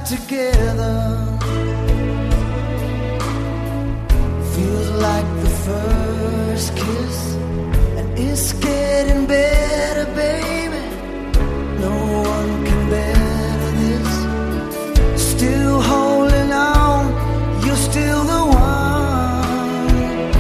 together. Feels like the first kiss, and it's getting better, baby. No one can better this. Still holding on, you're still the one.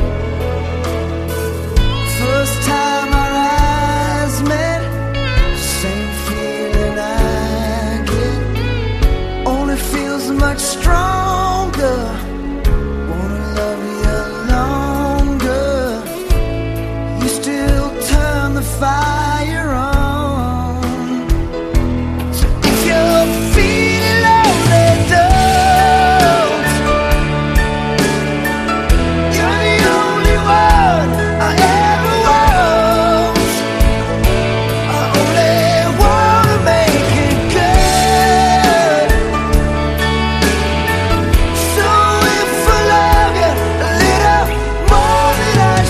First time our eyes met, same feeling I get, only feels much stronger. Wanna love you longer. You still turn the fire on. So if you're feeling lonely, don't. You're the only one I ever want. I only wanna make it good. So if I love you a little more than I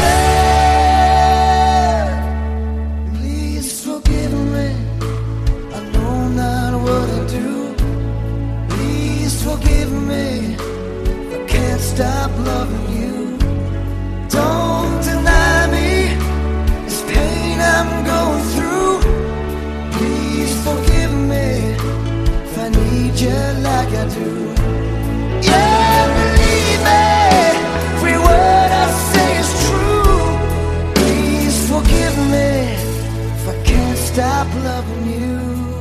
should, please forgive me. I know not what I do. Please forgive me. I can't stop loving you. Don't deny me this pain I'm going through. Please forgive me if I need you like I do. Yeah, believe me, every word I say is true. Please forgive me if I can't stop loving you.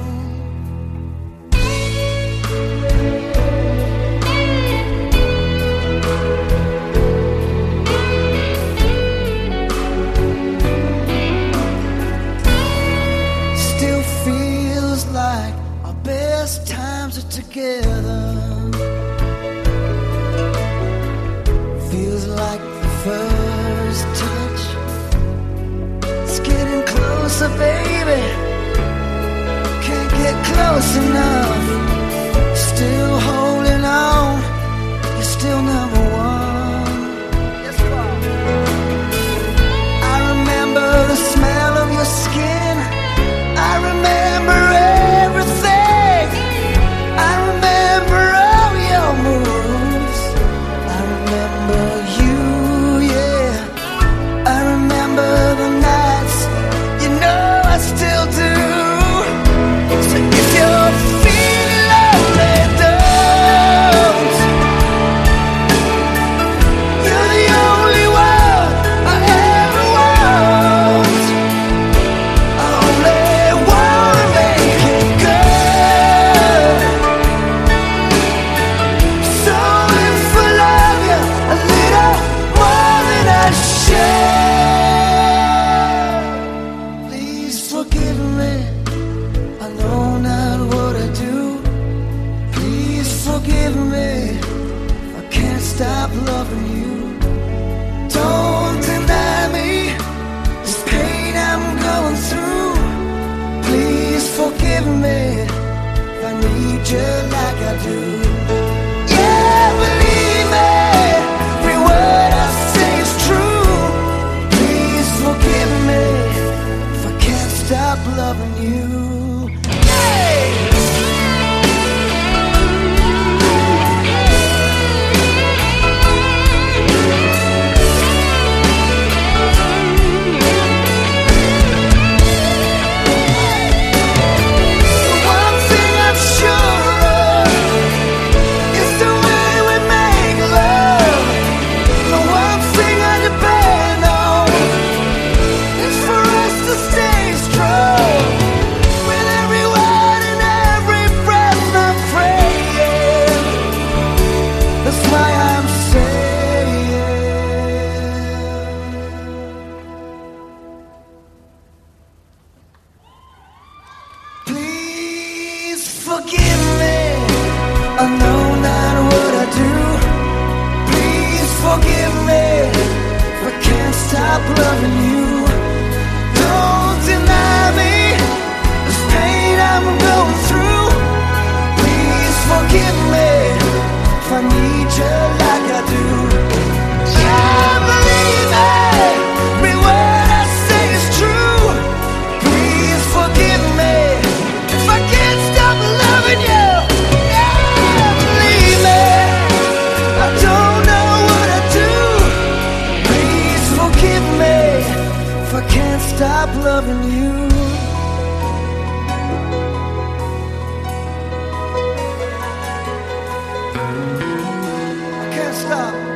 Still feels like our best times are together. Feels like the first touch. It's getting closer, baby. Can't get close enough. Still holding on. You're still number one. Yes, you are. I remember the smell of your skin. I remember everything. I remember all your moves. I remember you, yeah. I remember the nights. You know I still do. So if you're feeling lonely, don't. You're the only one I ever want. I only wanna make it good. So if I love you a little more than I should, please forgive me. I know not what I do. Please forgive me. I can't stop loving you. Don't deny me this pain I'm going through. Please forgive me if I need you like I do. Yeah, believe me, every word I say is true. Please forgive me if I can't stop loving you. Hey! One thing I'm sure of is the way we make love. The one thing I depend on is for us to stay strong. With every word and every breath I'm praying. That's why I'm saying, please forgive me. I know not what I do. Please forgive me if I can't stop loving you. Don't deny me this pain I'm going through. Please forgive me if I need you like I do. Yeah, believe me, every word I say is true. Please forgive me if I can't stop loving you. Yeah. stop.